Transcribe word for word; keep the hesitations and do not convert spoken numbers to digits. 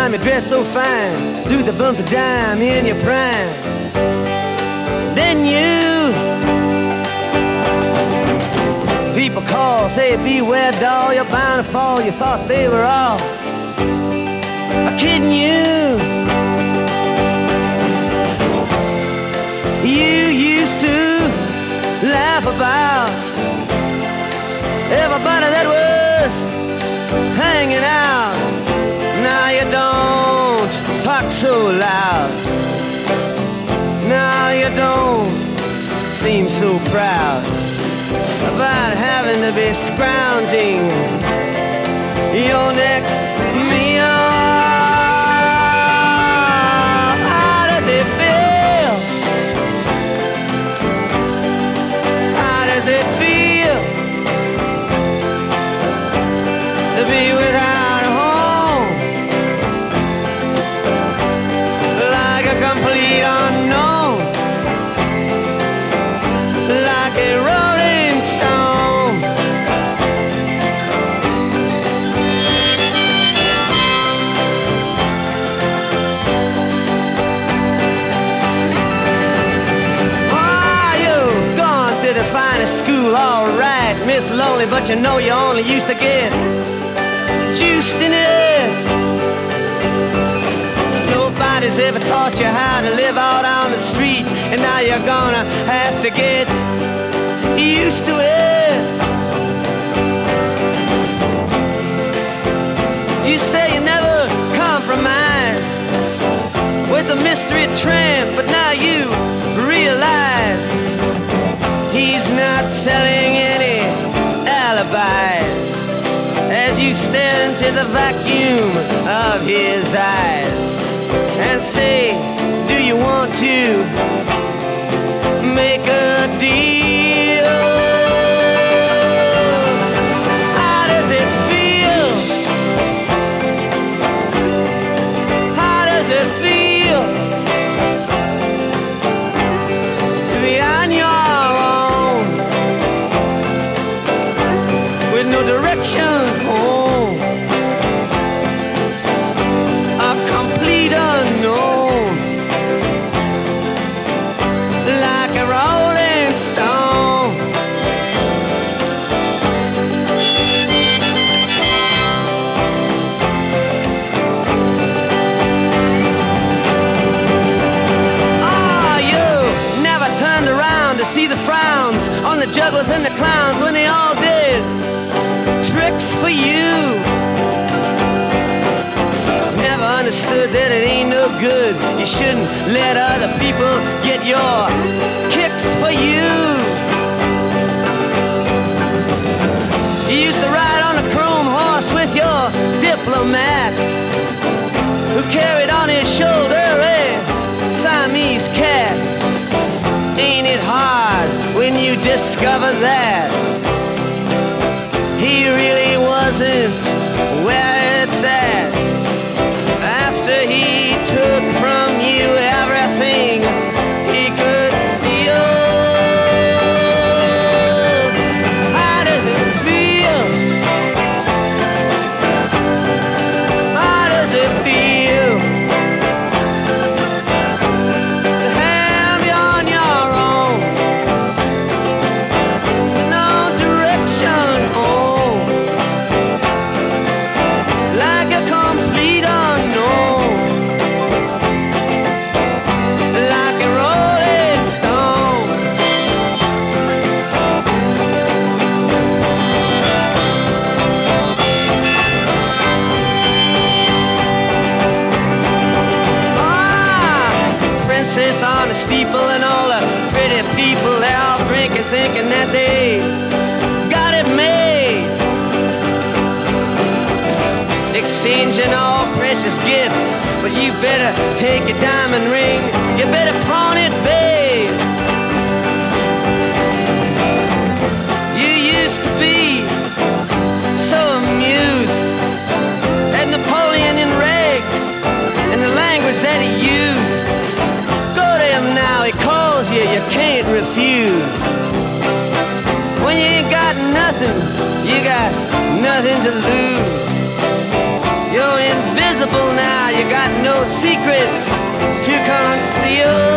time you dress so fine, through the bumps of dime in your prime. Then you, people call, say beware doll, you're bound to fall. You thought they were all kidding you. You used to laugh about everybody that was hanging out. Now you don't talk so loud. Now you don't seem so proud about having to be scrounging your next meal. How does it feel? How does it feel to be without a home, like a complete unknown, like a rolling stone? Oh, you've gone to the finest school, all right, Miss Lonely, but you know you only used to get juiced in it. Nobody's ever taught you how to live out on the street, and now you're gonna have to get used to it. You say you never compromise with a mystery tramp, but now you realize he's not selling any alibis as you stare into the vacuum of his eyes and say, do you want to make a deal? How does it feel? How does it feel to be on your own with no direction home, a complete unknown, like a rolling stone? Oh, you never turned around to see the frowns on the jugglers and the clowns when they all did tricks for you. Never understood that it ain't no good. You shouldn't let other people get your kicks for you. You used to ride on a chrome horse with your diplomat, who carried on his shoulder a Siamese cat. Ain't it hard when you discover that he really wasn't where it's at, after he took from you everything he could steal? How does it feel? How does it feel to have you on your own with no direction home, like a complete unknown, like a rolling stone? Ah, princess on a steeple and all the pretty people, they're all drinking, thinking that they got it made, exchanging all precious gifts. But you better take your diamond ring, you better pawn it, babe. You used to be so amused at Napoleon in rags and the language that he used. Go to him now, he calls you, you can't refuse. When you ain't got nothing, you got nothing to lose. You're invisible unreasonable now. You got no secrets to conceal.